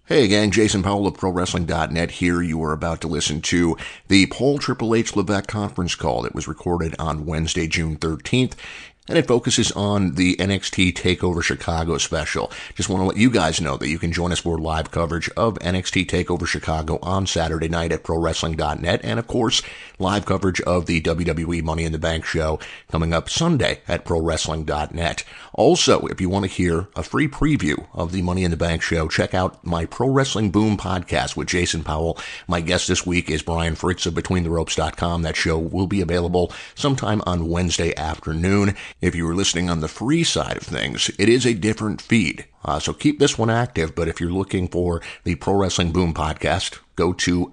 Hey gang, Jason Powell of ProWrestling.net here. You are about to listen to the Paul Triple H Levesque conference call that was recorded on Wednesday, June 13th. And it focuses on the NXT TakeOver Chicago special. Just want to let you guys know that you can join us for live coverage of NXT TakeOver Chicago on Saturday night at ProWrestling.net. And of course, live coverage of the WWE Money in the Bank show coming up Sunday at ProWrestling.net. Also, if you want to hear a free preview of the Money in the Bank show, check out my Pro Wrestling Boom podcast with Jason Powell. My guest this week is Brian Fritz of BetweenTheRopes.com. That show will be available sometime on Wednesday afternoon. If you were listening on the free side of things, it is a different feed. So keep this one active, but if you're looking for the Pro Wrestling Boom podcast, go to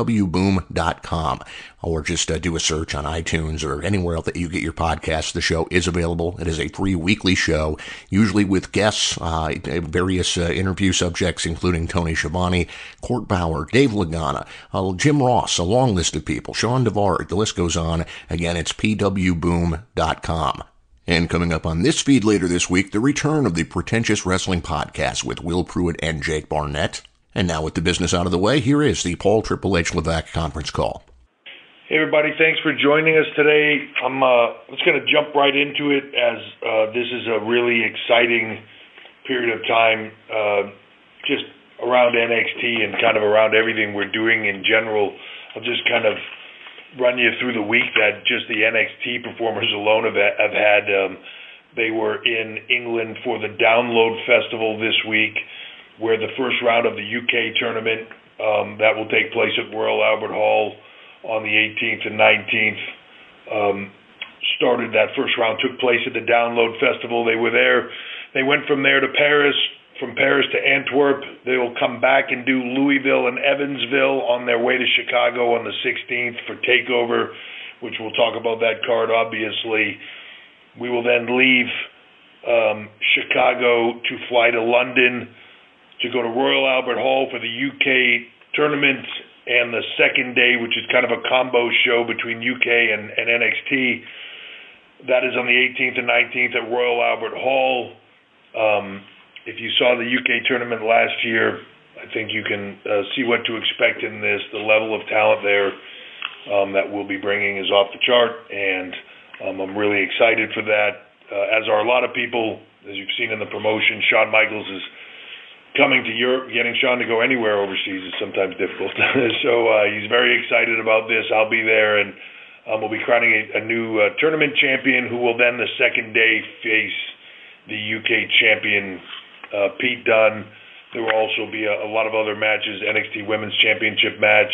pwboom.com or just do a search on iTunes or anywhere else that you get your podcasts. The show is available. It is a free weekly show, usually with guests, various interview subjects, including Tony Schiavone, Court Bauer, Dave Lagana, Jim Ross, a long list of people, Sean Devard, the list goes on. Again, it's pwboom.com. And coming up on this feed later this week, the return of the Pretentious Wrestling Podcast with Will Pruitt and Jake Barnett. And now with the business out of the way, here is the Paul Triple H Levesque conference call. Hey everybody, thanks for joining us today. I'm just going to jump right into it as this is a really exciting period of time just around NXT and kind of around everything we're doing in general. I'll just kind of run you through the week that just the NXT performers alone have had. They were in England for the Download Festival this week, where the first round of the UK tournament that will take place at Royal Albert Hall on the 18th and 19th started. That first round took place at the Download Festival. They were there. They went from there to Paris, from Paris to Antwerp. They will come back and do Louisville and Evansville on their way to Chicago on the 16th for TakeOver, which we'll talk about that card, obviously. We will then leave Chicago to fly to London to go to Royal Albert Hall for the UK tournament, and the second day, which is kind of a combo show between UK and NXT, that is on the 18th and 19th at Royal Albert Hall. If you saw the UK tournament last year, I think you can see what to expect in this. The level of talent there that we'll be bringing is off the chart, and I'm really excited for that, as are a lot of people. As you've seen in the promotion, Shawn Michaels is coming to Europe. Getting Shawn to go anywhere overseas is sometimes difficult. So he's very excited about this. I'll be there, and we'll be crowning a new tournament champion who will then the second day face the UK champion, Pete Dunne. There will also be a lot of other matches, NXT Women's Championship match,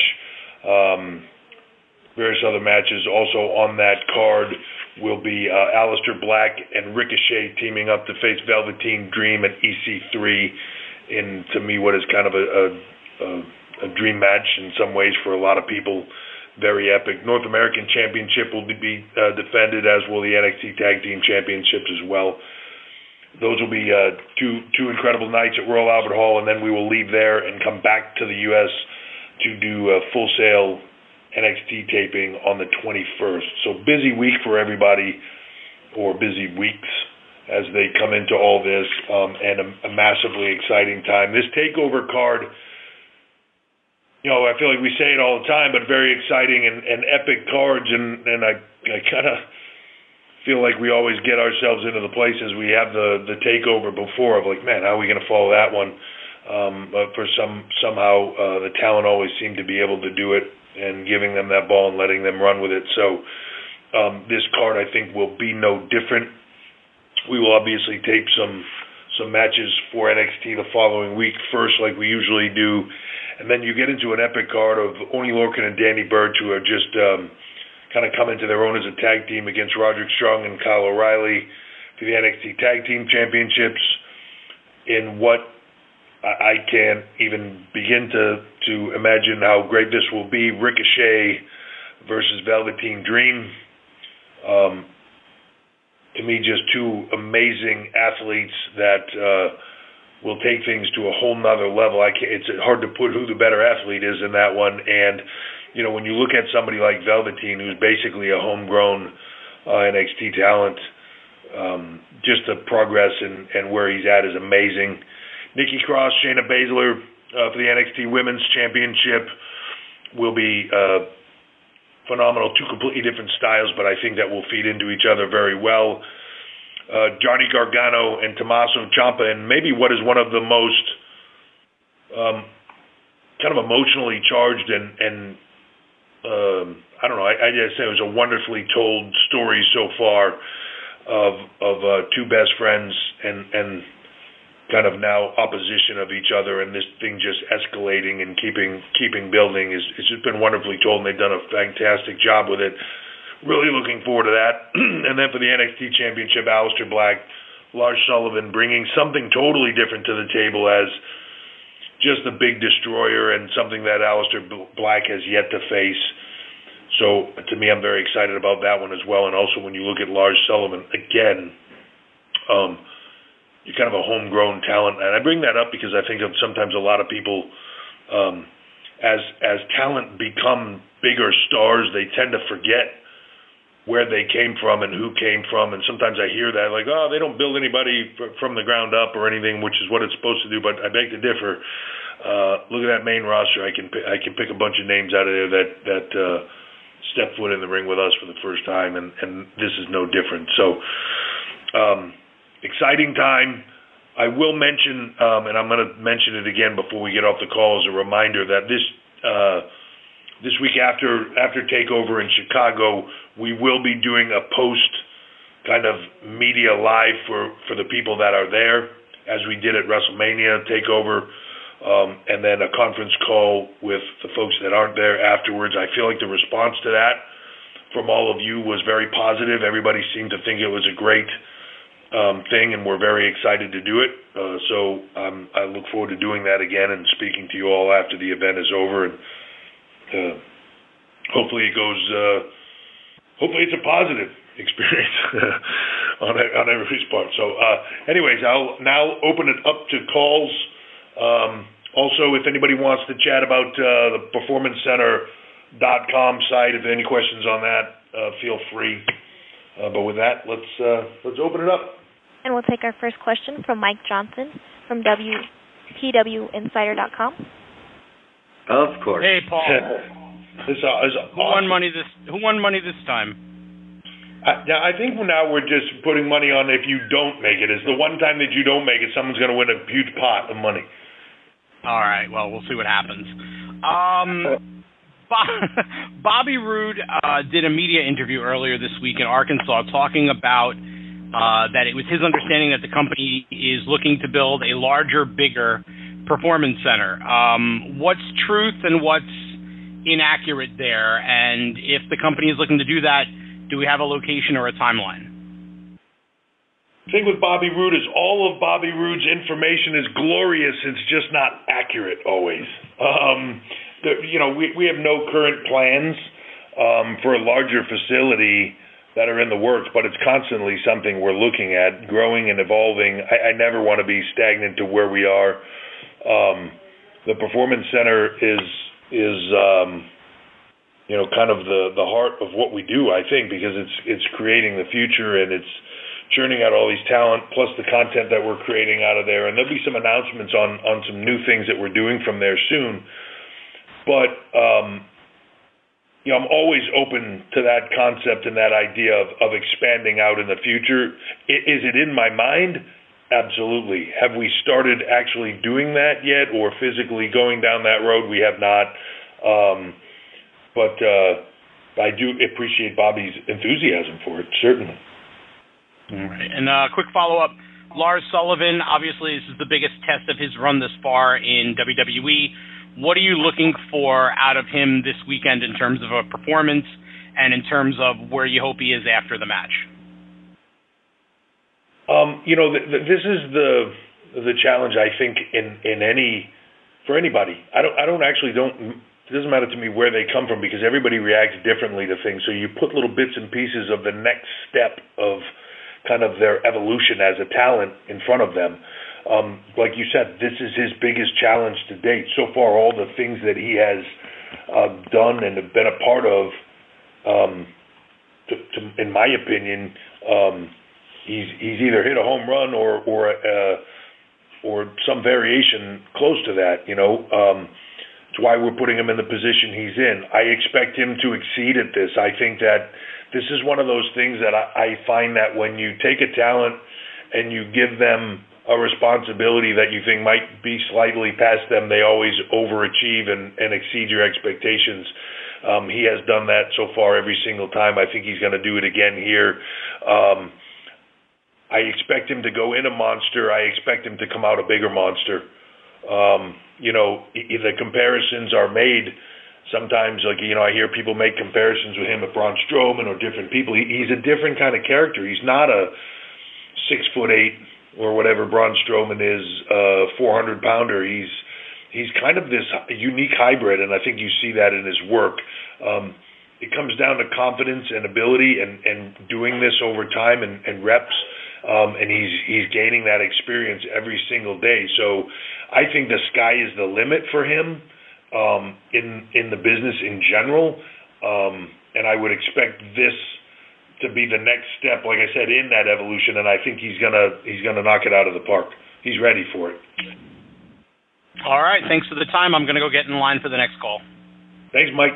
various other matches. Also on that card will be Aleister Black and Ricochet teaming up to face Velveteen Dream and EC3 in, to me, what is kind of a dream match in some ways for a lot of people. Very epic. North American Championship will be defended, as will the NXT Tag Team Championships as well. Those will be two incredible nights at Royal Albert Hall, and then we will leave there and come back to the U.S. to do a Full Sail NXT taping on the 21st. So busy week for everybody, or busy weeks as they come into all this, and a massively exciting time. This TakeOver card, I feel like we say it all the time, but very exciting and epic cards, and I kind of feel like we always get ourselves into the places we have the TakeOver before of like, man, how are we going to follow that one? But for somehow the talent always seem to be able to do it, and giving them that ball and letting them run with it. So this card, I think, will be no different. We will obviously tape some matches for NXT the following week first, like we usually do, and then you get into an epic card of Oney Lorcan and Danny Burch, who are just kind of come into their own as a tag team against Roderick Strong and Kyle O'Reilly for the NXT Tag Team Championships in what I can't even begin to imagine how great this will be. Ricochet versus Velveteen Dream. To me, just two amazing athletes that will take things to a whole nother level. It's hard to put who the better athlete is in that one. And when you look at somebody like Velveteen, who's basically a homegrown NXT talent, just the progress and where he's at is amazing. Nikki Cross, Shayna Baszler, for the NXT Women's Championship will be phenomenal. Two completely different styles, but I think that will feed into each other very well. Johnny Gargano and Tommaso Ciampa, and maybe what is one of the most kind of emotionally charged and I don't know, I just say it was a wonderfully told story so far of two best friends and kind of now opposition of each other, and this thing just escalating and keeping building. It's just been wonderfully told, and they've done a fantastic job with it. Really looking forward to that. And then for the NXT Championship, Aleister Black, Lars Sullivan bringing something totally different to the table as just a big destroyer and something that Aleister Black has yet to face. So to me, I'm very excited about that one as well. And also when you look at Lars Sullivan, again, you're kind of a homegrown talent. And I bring that up because I think that sometimes a lot of people, as talent become bigger stars, they tend to forget where they came from and who came from. And sometimes I hear that, like, oh, they don't build anybody from the ground up or anything, which is what it's supposed to do. But I beg to differ. Look at that main roster. I can pick a bunch of names out of there that step foot in the ring with us for the first time, and this is no different. So exciting time. I will mention, and I'm going to mention it again before we get off the call as a reminder, that this week after TakeOver in Chicago, we will be doing a post kind of media live for the people that are there, as we did at WrestleMania TakeOver, and then a conference call with the folks that aren't there afterwards. I feel like the response to that from all of you was very positive. Everybody seemed to think it was a great thing, and we're very excited to do it. So I look forward to doing that again and speaking to you all after the event is over. And hopefully it goes. Hopefully it's a positive experience on everybody's part. So, anyways, I'll now open it up to calls. Also, if anybody wants to chat about the PerformanceCenter.com site, if any questions on that, feel free. But with that, let's open it up. And we'll take our first question from Mike Johnson from PWInsider.com. Of course. Hey, Paul. Who won money this time? I think now we're just putting money on if you don't make it. It's the one time that you don't make it, someone's going to win a huge pot of money. All right. Well, we'll see what happens. Bobby Roode did a media interview earlier this week in Arkansas talking about that it was his understanding that the company is looking to build a larger, bigger performance center. What's truth and what's inaccurate there? And if the company is looking to do that, do we have a location or a timeline? The thing with Bobby Roode is all of Bobby Roode's information is glorious. It's just not accurate always. We have no current plans for a larger facility that are in the works, but it's constantly something we're looking at, growing and evolving. I never want to be stagnant to where we are. The Performance Center is kind of the heart of what we do, I think, because it's creating the future and it's churning out all these talent, plus the content that we're creating out of there. And there'll be some announcements on some new things that we're doing from there soon. But I'm always open to that concept and that idea of expanding out in the future. Is it in my mind? Absolutely. Have we started actually doing that yet, or physically going down that road? We have not. But I do appreciate Bobby's enthusiasm for it, certainly. All right. And a quick follow-up. Lars Sullivan, obviously this is the biggest test of his run this far in WWE. What are you looking for out of him this weekend in terms of a performance and in terms of where you hope he is after the match? This is the challenge, I think, for anybody. It doesn't matter to me where they come from, because everybody reacts differently to things. So you put little bits and pieces of the next step of kind of their evolution as a talent in front of them. Like you said, this is his biggest challenge to date. So far, all the things that he has done and been a part of, in my opinion, he's either hit a home run or or some variation close to that. It's why we're putting him in the position he's in. I expect him to exceed at this. I think that this is one of those things that I find that when you take a talent and you give them a responsibility that you think might be slightly past them, they always overachieve and exceed your expectations. He has done that so far every single time. I think he's going to do it again here. I expect him to go in a monster. I expect him to come out a bigger monster. The comparisons are made sometimes, I hear people make comparisons with him with Braun Strowman or different people. He's a different kind of character. He's not a 6'8" or whatever Braun Strowman is, 400-pounder. He's kind of this unique hybrid, and I think you see that in his work. It comes down to confidence and ability and doing this over time and reps. And he's gaining that experience every single day. So I think the sky is the limit for him in the business in general. And I would expect this to be the next step, like I said, in that evolution. And I think he's gonna knock it out of the park. He's ready for it. All right. Thanks for the time. I'm gonna go get in line for the next call. Thanks, Mike.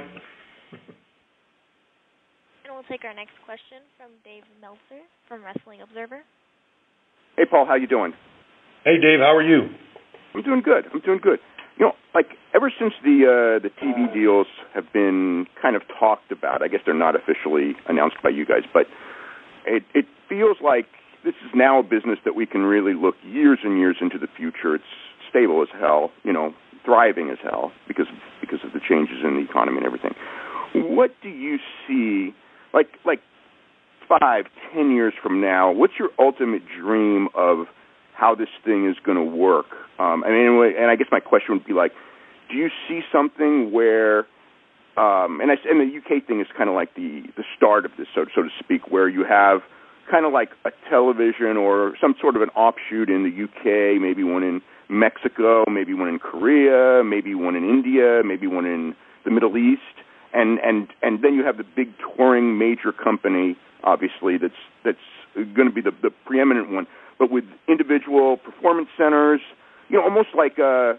We'll take our next question from Dave Meltzer from Wrestling Observer. Hey, Paul, how you doing? Hey, Dave, how are you? I'm doing good. Ever since the TV deals have been kind of talked about, I guess they're not officially announced by you guys, but it feels like this is now a business that we can really look years and years into the future. It's stable as hell, thriving as hell because of the changes in the economy and everything. What do you see? Like 5-10 years from now, what's your ultimate dream of how this thing is going to work? And I guess my question would be do you see something where, and the UK thing is kind of like the start of this, so to speak, where you have kind of like a television or some sort of an offshoot in the UK, maybe one in Mexico, maybe one in Korea, maybe one in India, maybe one in the Middle East. And then you have the big touring major company, obviously, that's going to be the preeminent one, but with individual performance centers, almost like a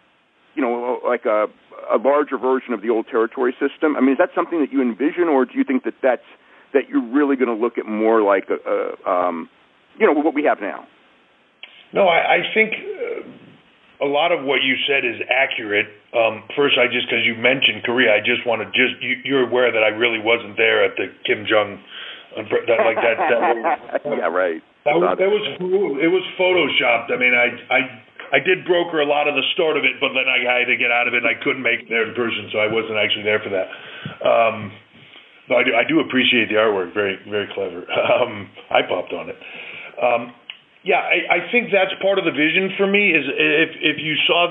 larger version of the old territory system. I mean, is that something that you envision, or do you think that you're really going to look at more like what we have now? No, I think a lot of what you said is accurate. First, because you mentioned Korea, I just want to you're aware that I really wasn't there at the Kim Jong, yeah, right. It was photoshopped. I mean, I did broker a lot of the start of it, but then I had to get out of it, and I couldn't make it there in person, so I wasn't actually there for that. But I do appreciate the artwork. Very, very clever. I popped on it. Yeah, I think that's part of the vision for me. Is if you saw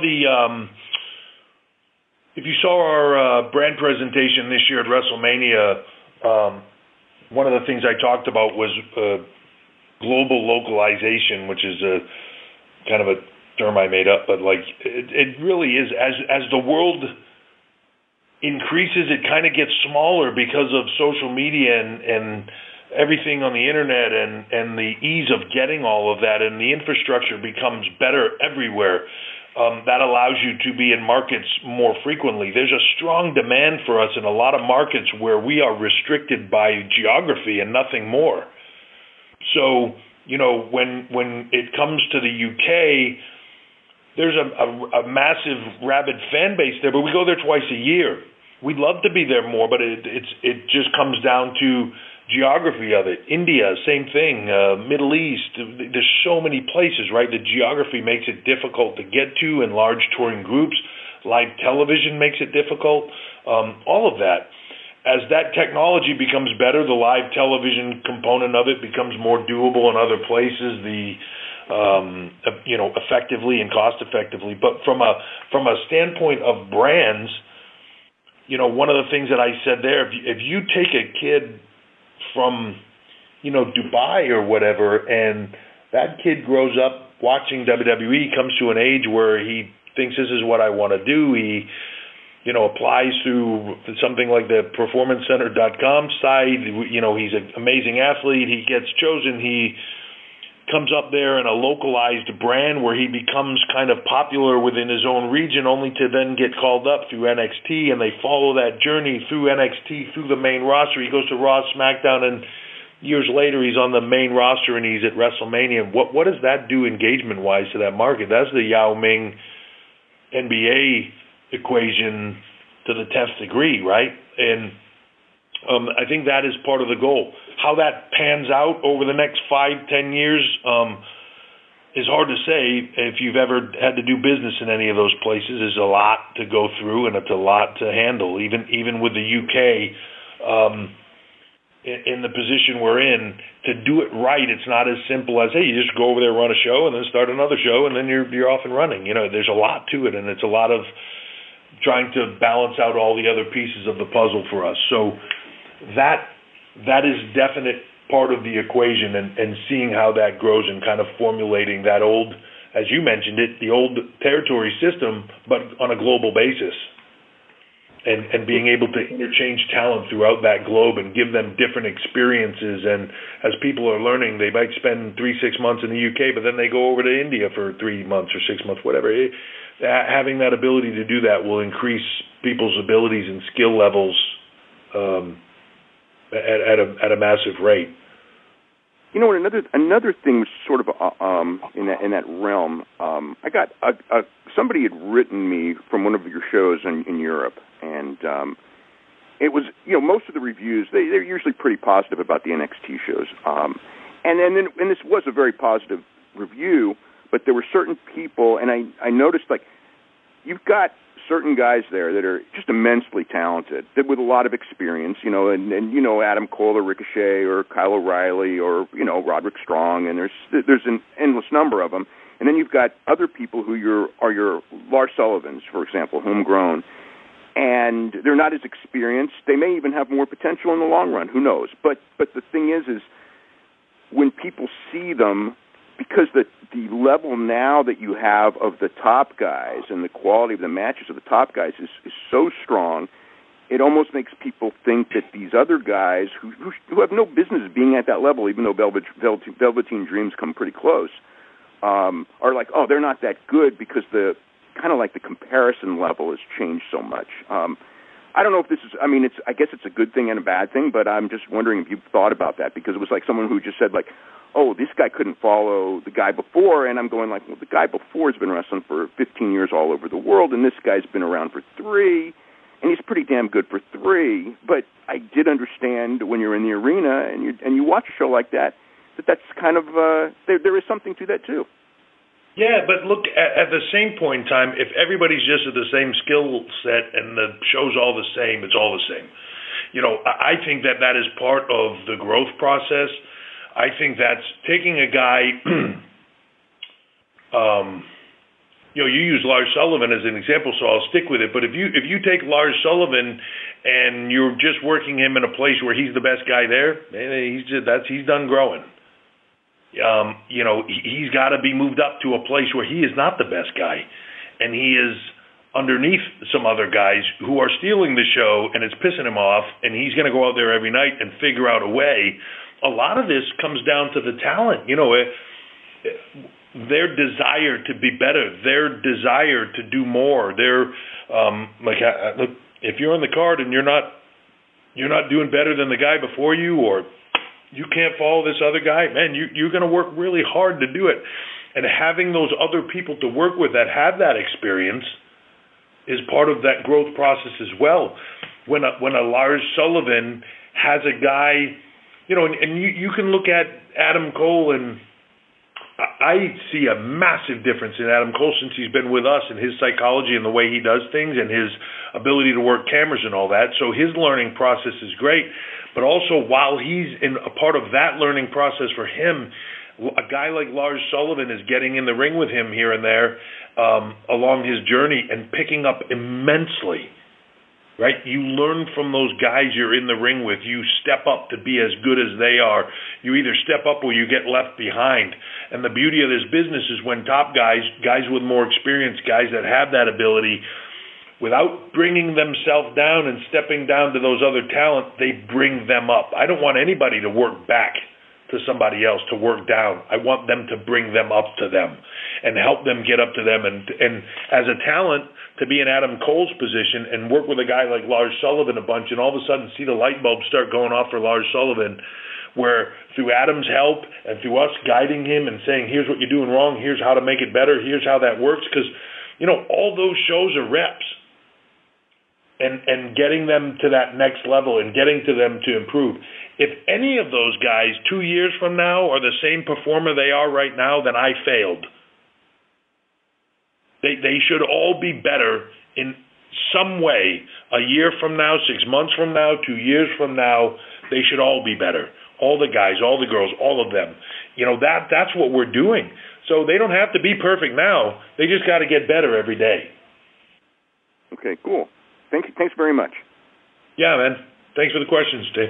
our brand presentation this year at WrestleMania, one of the things I talked about was global localization, which is a kind of a term I made up, but it really is as the world increases, it kind of gets smaller because of social media and everything on the internet and the ease of getting all of that, and the infrastructure becomes better everywhere. That allows you to be in markets more frequently. There's a strong demand for us in a lot of markets where we are restricted by geography and nothing more. So, when it comes to the UK, there's a massive rabid fan base there, but we go there twice a year. We'd love to be there more, but it just comes down to geography of it. India, same thing. Middle East, there's so many places, right? The geography makes it difficult to get to in large touring groups. Live television makes it difficult. All of that. As that technology becomes better, the live television component of it becomes more doable in other places. Effectively and cost effectively. But from a standpoint of brands, one of the things that I said there, if you take a kid from, Dubai or whatever, and that kid grows up watching WWE, comes to an age where he thinks this is what I want to do. He, applies through something like the performancecenter.com site. He's an amazing athlete. He gets chosen. He comes up there in a localized brand where he becomes kind of popular within his own region, only to then get called up through NXT, and they follow that journey through NXT, through the main roster. He goes to Raw, SmackDown, and years later he's on the main roster and he's at WrestleMania. What does that do engagement-wise to that market? That's the Yao Ming NBA equation to the 10th degree, right? And I think that is part of the goal. How that pans out over the next 5-10 years is hard to say. If you've ever had to do business in any of those places, there's a lot to go through and it's a lot to handle. Even with the UK, in the position we're in, to do it right, it's not as simple as, hey, you just go over there, run a show, and then start another show, and then you're off and running. You know, there's a lot to it, and it's a lot of trying to balance out all the other pieces of the puzzle for us. So that is definite part of the equation, and seeing how that grows and kind of formulating that old, as you mentioned it, the old territory system, but on a global basis, and being able to interchange talent throughout that globe and give them different experiences. And as people are learning, they might spend 3-6 months in the UK, but then they go over to India for 3 months or 6 months, whatever. Having that ability to do that will increase people's abilities and skill levels at a massive rate. You know what? Another thing was sort of in that realm. I got somebody had written me from one of your shows in Europe, and it was, you know, most of the reviews they're usually pretty positive about the NXT shows, and this was a very positive review, but there were certain people, and I noticed, like, you've got certain guys there that are just immensely talented, that with a lot of experience, you know, and you know, Adam Cole or Ricochet or Kyle O'Reilly or, you know, Roderick Strong, and there's an endless number of them. And then you've got other people who are your Lars Sullivans, for example, homegrown, and they're not as experienced. They may even have more potential in the long run. Who knows? But the thing is when people see them, because the level now that you have of the top guys and the quality of the matches of the top guys is so strong, it almost makes people think that these other guys who have no business being at that level, even though Velveteen Dreams come pretty close, are like, oh, they're not that good because the kind of like the comparison level has changed so much. I don't know if this is, I mean, I guess it's a good thing and a bad thing, but I'm just wondering if you've thought about that, because it was like someone who just said, like, oh, this guy couldn't follow the guy before, and I'm going like, well, the guy before has been wrestling for 15 years all over the world, and this guy's been around for 3, and he's pretty damn good for 3. But I did understand when you're in the arena and you watch a show like that, that's kind of there is something to that too. Yeah, but look, at the same point in time, if everybody's just at the same skill set and the show's all the same, it's all the same. You know, I think that is part of the growth process. I think that's taking a guy, you know, you use Lars Sullivan as an example, so I'll stick with it. But if you take Lars Sullivan and you're just working him in a place where he's the best guy there, he's done growing. You know, he's got to be moved up to a place where he is not the best guy, and he is underneath some other guys who are stealing the show, and it's pissing him off, and he's going to go out there every night and figure out a way. A lot of this comes down to the talent, you know, their desire to be better, their desire to do more. They're like, look, if you're on the card and you're not doing better than the guy before you, or you can't follow this other guy, man, you're going to work really hard to do it. And having those other people to work with that have that experience is part of that growth process as well. When a Lars Sullivan has a guy, you know, and you can look at Adam Cole, and I see a massive difference in Adam Cole since he's been with us, and his psychology and the way he does things and his ability to work cameras and all that. So his learning process is great. But also, while he's in a part of that learning process for him, a guy like Lars Sullivan is getting in the ring with him here and there along his journey and picking up immensely. Right? You learn from those guys you're in the ring with. You step up to be as good as they are. You either step up or you get left behind. And the beauty of this business is when top guys with more experience, guys that have that ability, without bringing themselves down and stepping down to those other talent, they bring them up. I don't want anybody to work back to somebody else to work down. I want them to bring them up to them and help them get up to them. And as a talent, to be in Adam Cole's position and work with a guy like Lars Sullivan a bunch and all of a sudden see the light bulbs start going off for Lars Sullivan, where through Adam's help and through us guiding him and saying, here's what you're doing wrong, here's how to make it better, here's how that works, because, all those shows are reps. And getting them to that next level and getting to them to improve. If any of those guys 2 years from now are the same performer they are right now, then I failed. They should all be better in some way. A year from now, 6 months from now, 2 years from now, they should all be better. All the guys, all the girls, all of them. That's what we're doing. So they don't have to be perfect now. They just got to get better every day. Okay, cool. Thanks very much. Yeah, man. Thanks for the questions, Dave.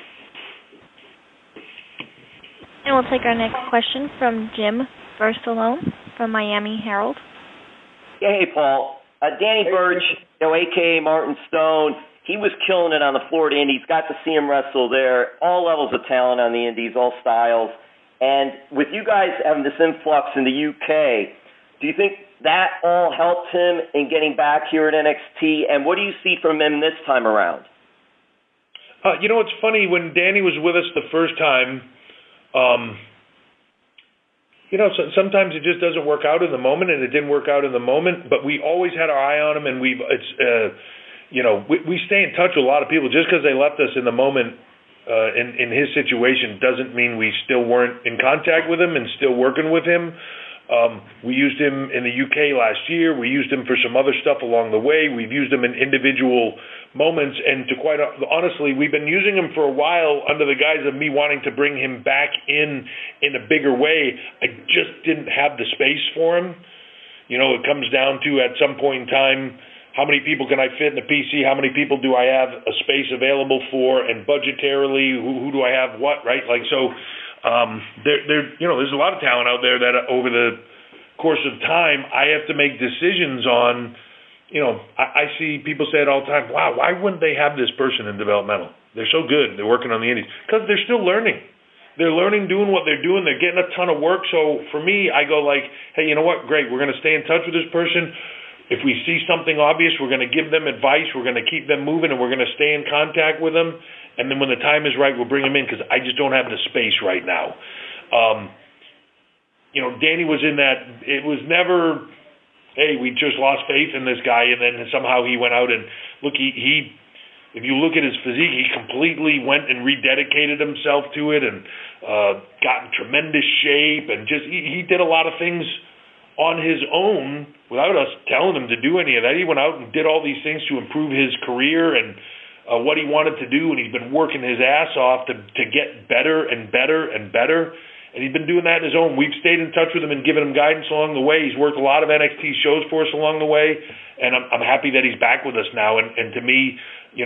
And we'll take our next question from Jim Versalone from Miami Herald. Hey, Paul. Danny Burch, a.k.a. Martin Stone, he was killing it on the Florida Indies. Got to see him wrestle there. All levels of talent on the Indies, all styles. And with you guys having this influx in the UK, do you think that all helped him in getting back here at NXT? And what do you see from him this time around? It's funny, when Danny was with us the first time, sometimes it just doesn't work out in the moment, and it didn't work out in the moment, but we always had our eye on him, and we stay in touch with a lot of people. Just because they left us in the moment in his situation doesn't mean we still weren't in contact with him and still working with him. We used him in the UK last year. We used him for some other stuff along the way. We've used him in individual moments, and to quite honestly, we've been using him for a while under the guise of me wanting to bring him back in a bigger way. I just didn't have the space for him. It comes down to, at some point in time, how many people can I fit in the PC? How many people do I have a space available for? And budgetarily, who do I have what, right? There's a lot of talent out there that over the course of time, I have to make decisions on. I see people say it all the time. Wow, why wouldn't they have this person in developmental? They're so good. They're working on the indies because they're still learning. They're learning, doing what they're doing. They're getting a ton of work. So for me, I go like, hey, you know what? Great. We're going to stay in touch with this person. If we see something obvious, we're going to give them advice. We're going to keep them moving, and we're going to stay in contact with them. And then when the time is right, we'll bring them in because I just don't have the space right now. Danny was in that. It was never, hey, we just lost faith in this guy, and then somehow he went out and look. He if you look at his physique, he completely went and rededicated himself to it and got in tremendous shape, and just he did a lot of things on his own without us telling him to do any of that. He went out and did all these things to improve his career and what he wanted to do, and he's been working his ass off to get better and better and better, and he's been doing that on his own. We've stayed in touch with him and given him guidance along the way. He's worked a lot of NXT shows for us along the way, and I'm happy that he's back with us now, and to me,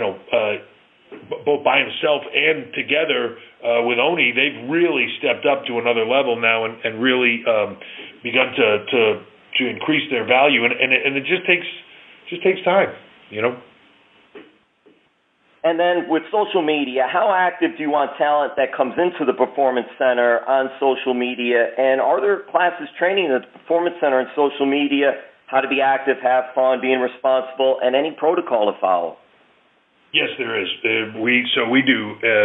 both by himself and together with Oni, they've really stepped up to another level now and really begun to increase their value, and it just takes time, And then with social media, how active do you want talent that comes into the Performance Center on social media? And are there classes training at the Performance Center and social media, how to be active, have fun, being responsible, and any protocol to follow? Yes, there is. We do.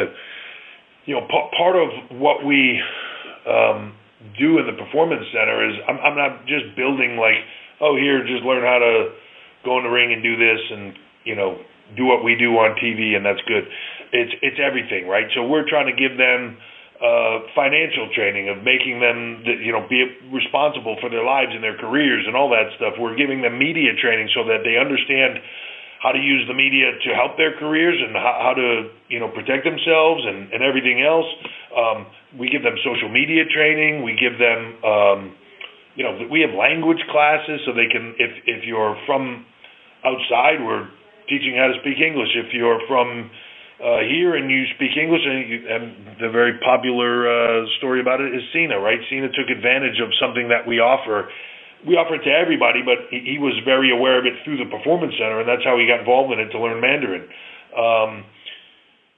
Part of what we do in the Performance Center is I'm not just building here, just learn how to go in the ring and do this and, do what we do on TV, and that's good. It's everything, right? So we're trying to give them financial training of making them, be responsible for their lives and their careers and all that stuff. We're giving them media training so that they understand how to use the media to help their careers and how to, protect themselves and everything else. We give them social media training. We give them, we have language classes so they can, if you're from outside, we're teaching how to speak English. If you're from here and you speak English, and the very popular story about it is Cena, right? Cena took advantage of something that we offer. We offer it to everybody, but he was very aware of it through the Performance Center, and that's how he got involved in it, to learn Mandarin.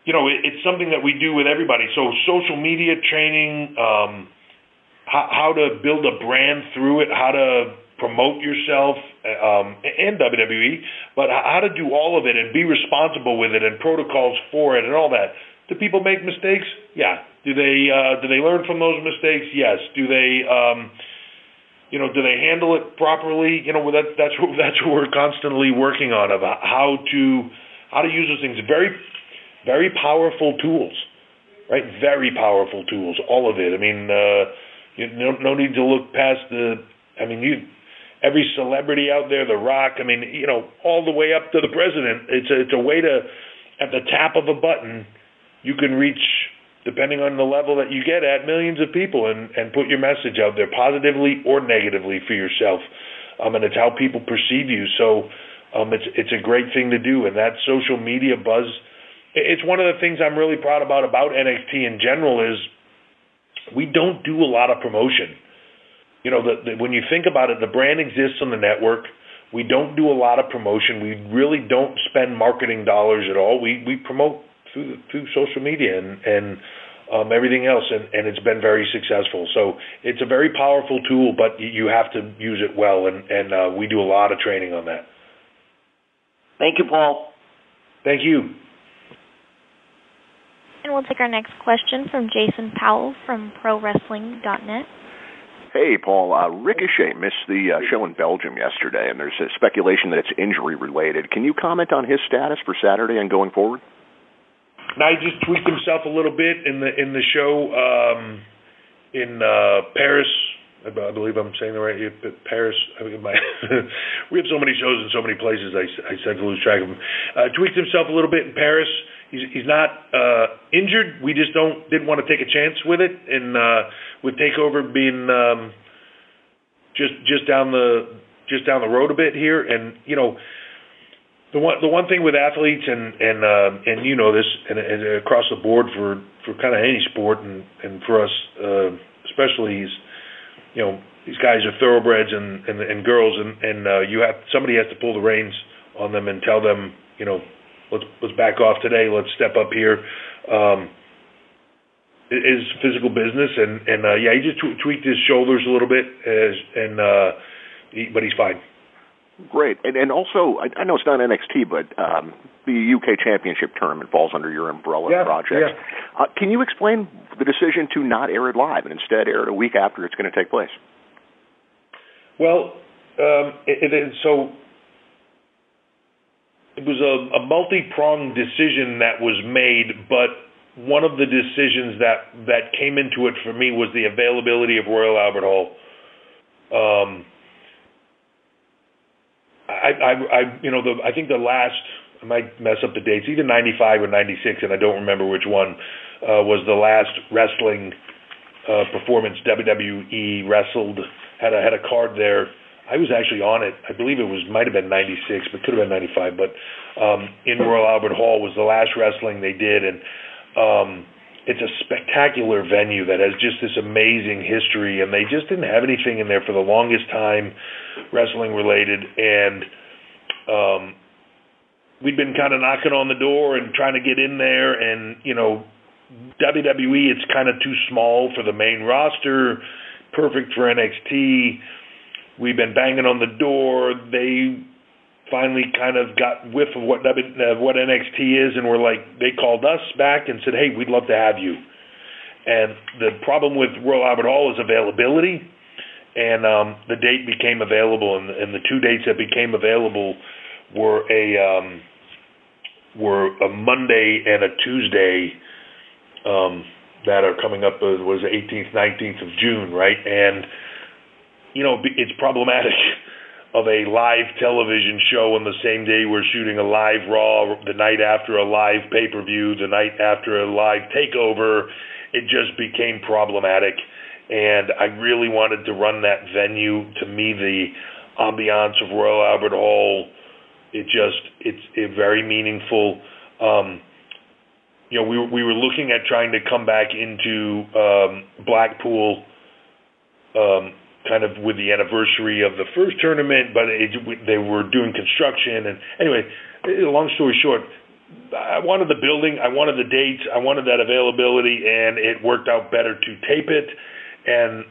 it's something that we do with everybody. So social media training, how to build a brand through it, how to promote yourself and WWE, but how to do all of it and be responsible with it and protocols for it and all that. Do people make mistakes? Yeah. Do they learn from those mistakes? Yes. Do they do they handle it properly? That's what we're constantly working on, of how to use those things. Very, very powerful tools, right? Very powerful tools, all of it. I mean, no need to look past every celebrity out there, The Rock, all the way up to the president. It's a way to, at the tap of a button, you can reach, depending on the level that you get at, millions of people and put your message out there positively or negatively for yourself. And it's how people perceive you. So it's a great thing to do. And that social media buzz, it's one of the things I'm really proud about NXT in general is we don't do a lot of promotion. When you think about it, the brand exists on the network. We don't do a lot of promotion. We really don't spend marketing dollars at all. We promote through social media and everything else, and it's been very successful. So it's a very powerful tool, but you have to use it well, and we do a lot of training on that. Thank you, Paul. Thank you. And we'll take our next question from Jason Powell from ProWrestling.net. Hey, Paul. Ricochet missed the show in Belgium yesterday, and there's a speculation that it's injury-related. Can you comment on his status for Saturday and going forward? Now, he just tweaked himself a little bit in the show in Paris. I believe I'm saying the right. Paris. We have so many shows in so many places. I tend to lose track of him. Tweaked himself a little bit in Paris. He's not injured. We just didn't want to take a chance with it, and with Takeover being just down the road a bit here, and the one thing with athletes and this and across the board for kind of any sport and for us especially, these guys are thoroughbreds and girls, and somebody has to pull the reins on them and tell them, let's back off today, let's step up here. It is physical business, and he just tweaked his shoulders a little bit, but he's fine. Great. And also, I know it's not NXT, but the UK Championship tournament falls under your umbrella project. Yeah. Can you explain the decision to not air it live and instead air it a week after it's going to take place? Well, it was a multi-pronged decision that was made, but one of the decisions that came into it for me was the availability of Royal Albert Hall. I think the last, I might mess up the dates, either 95 or 96, and I don't remember which one, was the last wrestling performance WWE wrestled, had a card there. I was actually on it. I believe it might have been 96, but could have been 95. But in Royal Albert Hall was the last wrestling they did, and it's a spectacular venue that has just this amazing history, and they just didn't have anything in there for the longest time wrestling related, and we'd been kind of knocking on the door and trying to get in there, and WWE, it's kind of too small for the main roster, perfect for NXT. We've been banging on the door. They finally kind of got whiff of what NXT is, and they called us back and said, hey, we'd love to have you. And the problem with Royal Albert Hall is availability, and the date became available, and the two dates that became available were a Monday and a Tuesday that are coming up, was the 18th, 19th of June, right? And it's problematic of a live television show on the same day we're shooting a live Raw, the night after a live pay-per-view, the night after a live takeover. It just became problematic, and I really wanted to run that venue. To me, the ambiance of Royal Albert Hall, it's very meaningful. We were looking at trying to come back into Blackpool, kind of with the anniversary of the first tournament, but they were doing construction. And anyway, long story short, I wanted the building, I wanted the dates, I wanted that availability, and it worked out better to tape it. And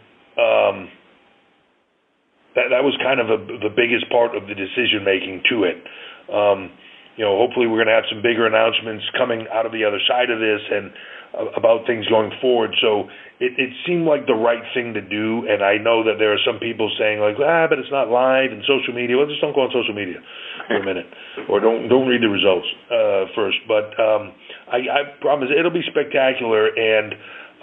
that was kind of the biggest part of the decision making to it. Hopefully we're going to have some bigger announcements coming out of the other side of this and about things going forward. So it seemed like the right thing to do. And I know that there are some people saying like, but it's not live and social media. Well, just don't go on social media for a minute, or don't read the results first. But I promise it'll be spectacular. And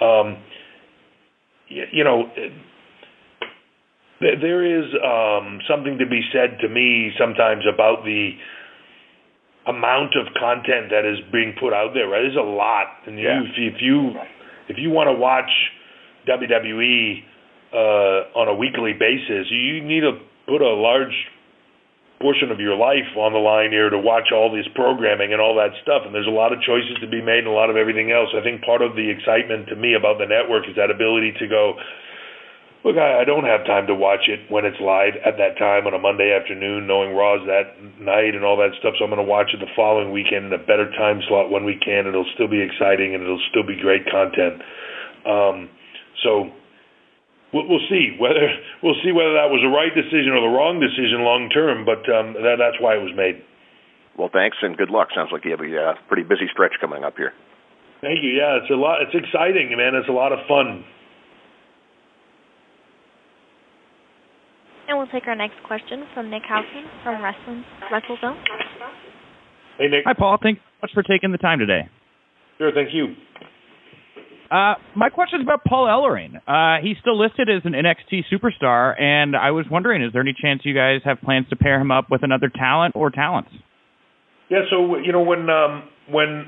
there is something to be said to me sometimes about the amount of content that is being put out there. Right, there's a lot, and if you want to watch WWE on a weekly basis, you need to put a large portion of your life on the line here to watch all this programming and all that stuff. And there's a lot of choices to be made and a lot of everything else. I think part of the excitement to me about the network is that ability to go, look, I don't have time to watch it when it's live at that time on a Monday afternoon, knowing Raw's that night and all that stuff. So I'm going to watch it the following weekend in a better time slot when we can. It'll still be exciting and it'll still be great content. So we'll see whether that was the right decision or the wrong decision long term. But that's why it was made. Well, thanks and good luck. Sounds like you have a pretty busy stretch coming up here. Thank you. Yeah, it's a lot. It's exciting, man. It's a lot of fun. And we'll take our next question from Nick Housen from WrestleZone. Hey, Nick. Hi, Paul. Thanks so much for taking the time today. Sure, thank you. My question is about Paul Ellering. He's still listed as an NXT superstar, and I was wondering, is there any chance you guys have plans to pair him up with another talent or talents? Yeah, so, when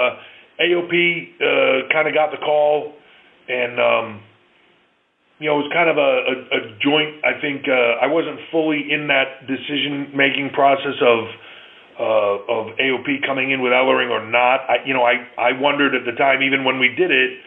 AOP kind of got the call and... it was kind of a joint. I think I wasn't fully in that decision-making process of AOP coming in with Ellering or not. I wondered at the time, even when we did it,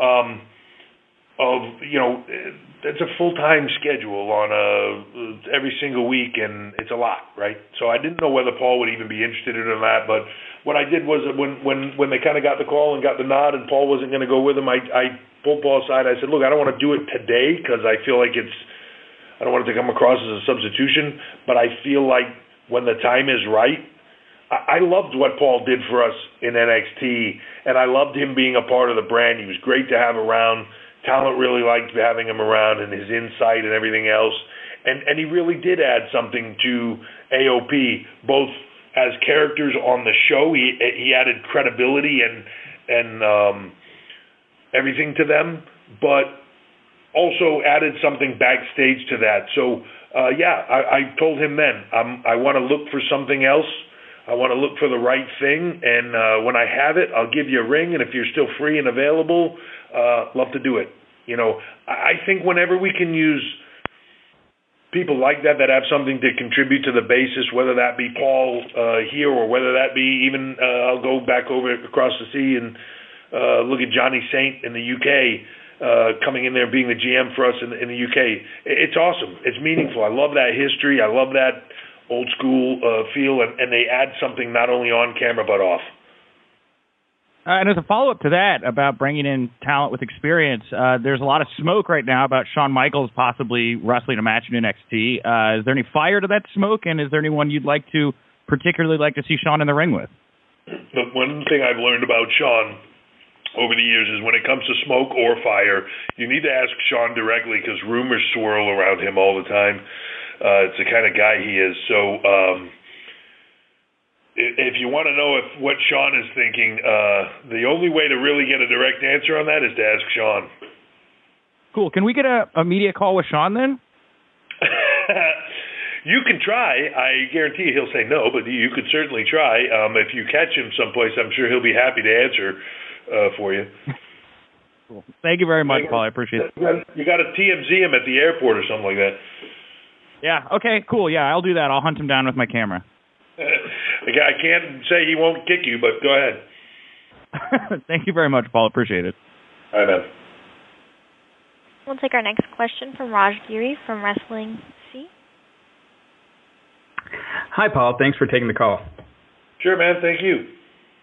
it's a full-time schedule on every single week, and it's a lot, right? So I didn't know whether Paul would even be interested in it or not. But what I did was when they kind of got the call and got the nod, and Paul wasn't going to go with him, I pulled Paul aside. I said, look, I don't want to do it today because I feel like I don't want it to come across as a substitution, but I feel like when the time is right, I loved what Paul did for us in NXT, and I loved him being a part of the brand. He was great to have around. Talent really liked having him around and his insight and everything else. And he really did add something to AOP, both as characters on the show. He added credibility and everything to them, but also added something backstage to that. So, I told him then, I want to look for something else. I want to look for the right thing, and when I have it, I'll give you a ring, and if you're still free and available, love to do it. I think whenever we can use people like that have something to contribute to the basis, whether that be Paul here or whether that be even, I'll go back over across the sea and look at Johnny Saint in the UK, coming in there and being the GM for us in the UK. It's awesome. It's meaningful. I love that history. I love that old school feel, and they add something not only on camera but off. And as a follow-up to that about bringing in talent with experience, there's a lot of smoke right now about Shawn Michaels possibly wrestling a match in NXT. Is there any fire to that smoke, and is there anyone you'd particularly like to see Shawn in the ring with? Look, one thing I've learned about Shawn over the years is when it comes to smoke or fire, you need to ask Shawn directly because rumors swirl around him all the time. It's the kind of guy he is. So if you want to know what Shawn is thinking, the only way to really get a direct answer on that is to ask Shawn. Cool. Can we get a media call with Shawn then? You can try. I guarantee you he'll say no, but you could certainly try. If you catch him someplace, I'm sure he'll be happy to answer for you. Cool. Thank you very much, Paul. I appreciate it. You got to TMZ him at the airport or something like that. Yeah, okay, cool. Yeah, I'll do that. I'll hunt him down with my camera. I can't say he won't kick you, but go ahead. Thank you very much, Paul. Appreciate it. All right, man. We'll take our next question from Raj Giri from Wrestling C. Hi, Paul. Thanks for taking the call. Sure, man. Thank you.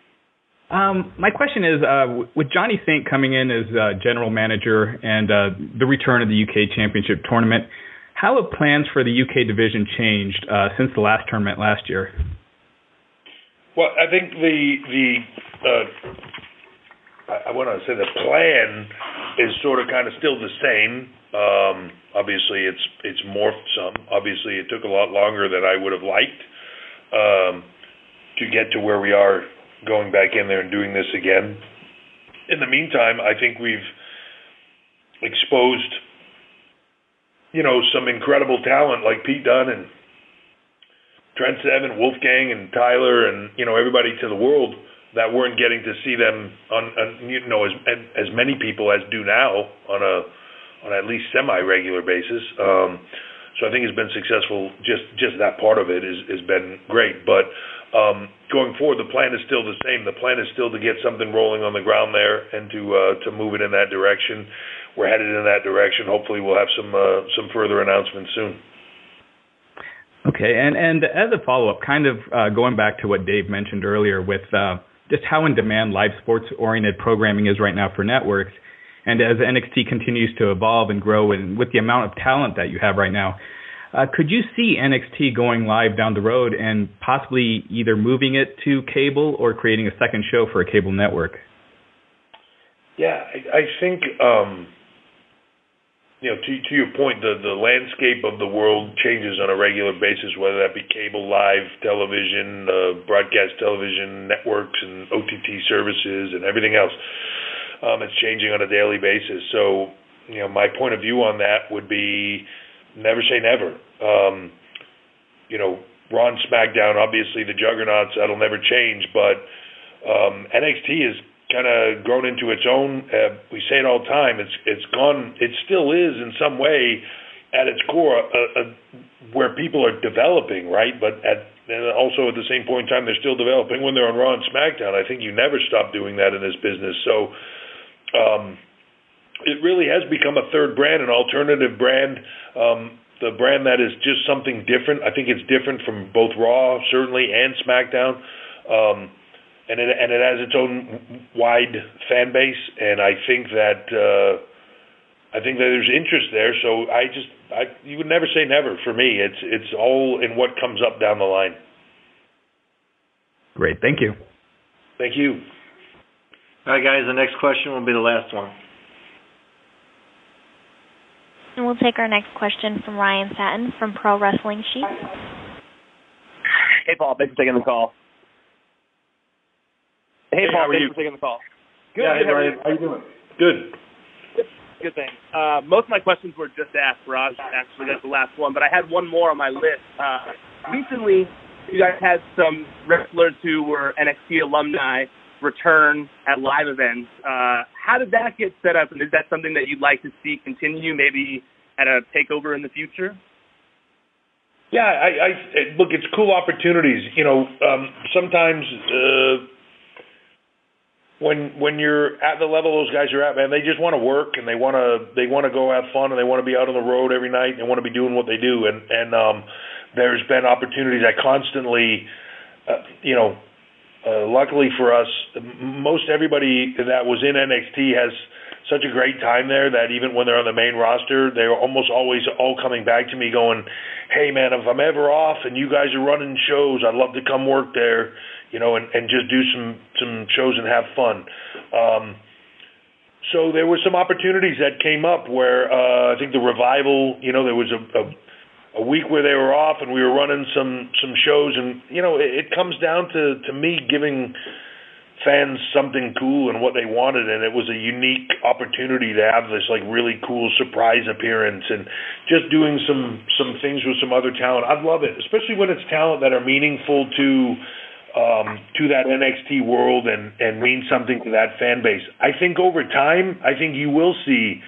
My question is, with Johnny Saint coming in as general manager and the return of the UK Championship tournament, how have plans for the UK division changed since the last tournament last year? Well, I think I want to say the plan is sort of kind of still the same. Obviously, it's morphed some. Obviously, it took a lot longer than I would have liked to get to where we are, going back in there and doing this again. In the meantime, I think we've exposed, some incredible talent like Pete Dunne and Trent Seven, Wolfgang and Tyler and, everybody to the world that weren't getting to see them on as many people as do now on at least semi-regular basis. So I think it's been successful. Just that part of it has been great. But going forward, the plan is still the same. The plan is still to get something rolling on the ground there and to move it in that direction. We're headed in that direction. Hopefully, we'll have some further announcements soon. Okay, and as a follow-up, kind of going back to what Dave mentioned earlier with just how in demand live sports-oriented programming is right now for networks, and as NXT continues to evolve and grow, and with the amount of talent that you have right now, could you see NXT going live down the road and possibly either moving it to cable or creating a second show for a cable network? Yeah, I think, to your point, the landscape of the world changes on a regular basis, whether that be cable, live television, broadcast television networks, and OTT services, and everything else. It's changing on a daily basis. So, my point of view on that would be never say never. Raw and SmackDown, obviously the juggernauts, that'll never change, but NXT has kind of grown into its own. We say it all the time. It's gone. It still is in some way at its core where people are developing, right? But also at the same point in time, they're still developing when they're on Raw and SmackDown. I think you never stop doing that in this business. So it really has become a third brand, an alternative brand, the brand that is just something different. I think it's different from both Raw, certainly, and SmackDown. And it has its own wide fan base, and I think that there's interest there. So you would never say never for me. It's all in what comes up down the line. Great, thank you. Thank you. All right, guys. The next question will be the last one. And we'll take our next question from Ryan Satin from Pro Wrestling Sheet. Hey, Paul. Thanks for taking the call. Hey, Paul. Thanks for taking the call. Good. Yeah, hey, Ryan. How you doing? Good. Good thing. Most of my questions were just asked. Raj actually got the last one, but I had one more on my list. Recently, you guys had some wrestlers who were NXT alumni return at live events. How did that get set up, and is that something that you'd like to see continue, maybe at a takeover in the future? Yeah, I look, it's cool opportunities. Sometimes when you're at the level those guys are at, man, they just want to work and they want to go have fun and they want to be out on the road every night and they want to be doing what they do. And there's been opportunities. I constantly, luckily for us, most everybody that was in NXT has such a great time there that even when they're on the main roster, they're almost always all coming back to me going, hey, man, if I'm ever off and you guys are running shows, I'd love to come work there, and just do some shows and have fun. So there were some opportunities that came up where I think the Revival, there was a week where they were off and we were running some shows, and it comes down to me giving fans something cool and what they wanted, and it was a unique opportunity to have this really cool surprise appearance and just doing some things with some other talent. I love it, especially when it's talent that are meaningful to that NXT world and mean something to that fan base. I think over time, you will see,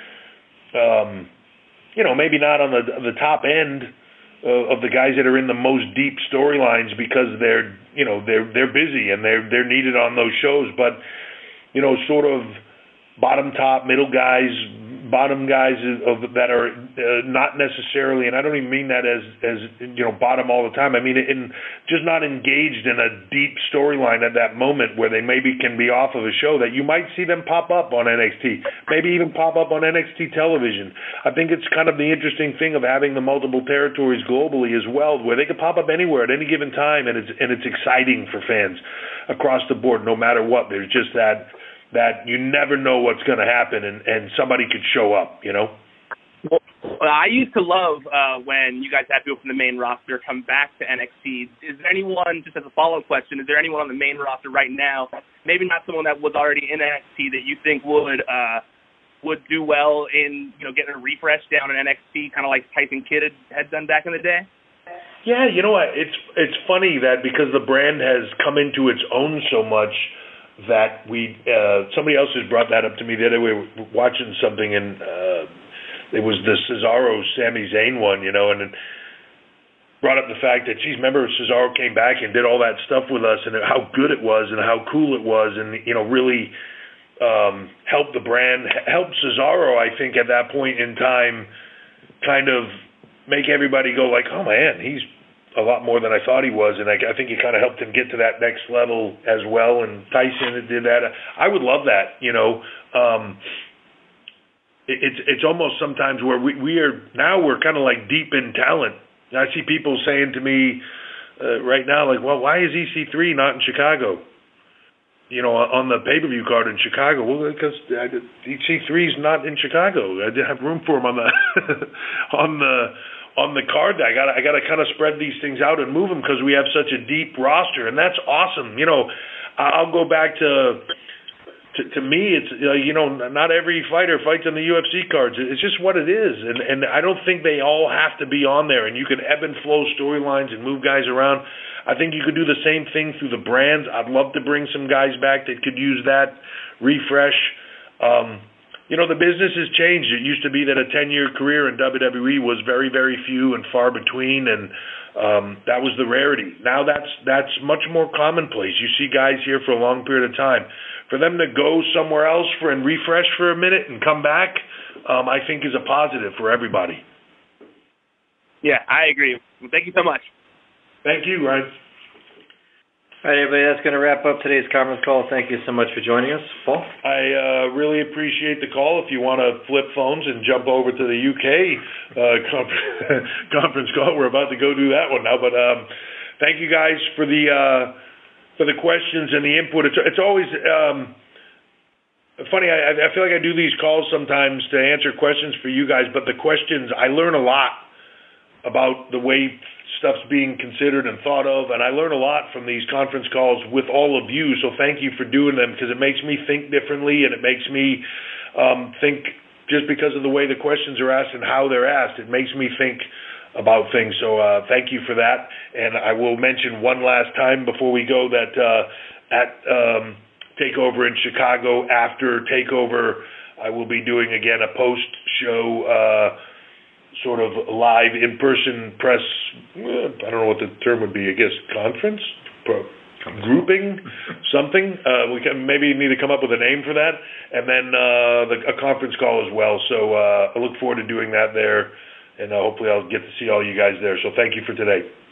maybe not on the top end of the guys that are in the most deep storylines because they're busy and they're needed on those shows, but sort of bottom top middle guys bottom guys that are not necessarily, and I don't even mean that as bottom all the time. I mean in just not engaged in a deep storyline at that moment where they maybe can be off of a show, that you might see them pop up on NXT, maybe even pop up on NXT television. I think it's kind of the interesting thing of having the multiple territories globally as well, where they could pop up anywhere at any given time, and it's exciting for fans across the board, no matter what. There's just that you never know what's going to happen, and somebody could show up, Well, I used to love when you guys had people from the main roster come back to NXT. Is there anyone, just as a follow-up question, is there anyone on the main roster right now, maybe not someone that was already in NXT, that you think would do well in getting a refresh down in NXT, kind of like Tyson Kidd had done back in the day? Yeah, you know what? It's funny that because the brand has come into its own so much, that somebody else has brought that up to me the other way, watching something, and it was the Cesaro Sami Zayn one, and it brought up the fact that, geez, remember Cesaro came back and did all that stuff with us, and how good it was and how cool it was, and really helped the brand, helped Cesaro, I think, at that point in time, kind of make everybody go like, oh man, he's a lot more than I thought he was, and I think it kind of helped him get to that next level as well. And Tyson did that. I would love that. It's almost sometimes where we're kind of like deep in talent. I see people saying to me right now, like, well, why is EC3 not in Chicago? On the pay-per-view card in Chicago. Well, because EC3 is not in Chicago. I didn't have room for him on the on the card. I got to kind of spread these things out and move them because we have such a deep roster, and that's awesome. I'll go back to me. It's not every fighter fights on the UFC cards. It's just what it is, and I don't think they all have to be on there. And you can ebb and flow storylines and move guys around. I think you could do the same thing through the brands. I'd love to bring some guys back that could use that refresh. The business has changed. It used to be that a 10-year career in WWE was very, very few and far between, and that was the rarity. Now that's much more commonplace. You see guys here for a long period of time. For them to go somewhere else and refresh for a minute and come back, I think is a positive for everybody. Yeah, I agree. Well, thank you so much. Thank you, Ryan. All right, everybody, that's going to wrap up today's conference call. Thank you so much for joining us. Paul? I really appreciate the call. If you want to flip phones and jump over to the UK conference call, we're about to go do that one now. But thank you guys for the questions and the input. It's always funny. I feel like I do these calls sometimes to answer questions for you guys, but the questions, I learn a lot about the way stuff's being considered and thought of, and I learn a lot from these conference calls with all of you, so thank you for doing them, because it makes me think differently, and it makes me think, just because of the way the questions are asked and how they're asked, it makes me think about things. So thank you for that, and I will mention one last time before we go that at TakeOver in Chicago, after TakeOver, I will be doing again a post-show sort of live in-person press, I don't know what the term would be, I guess conference? Grouping? Something? We can maybe need to come up with a name for that. And then a conference call as well. So I look forward to doing that there. And hopefully I'll get to see all you guys there. So thank you for today.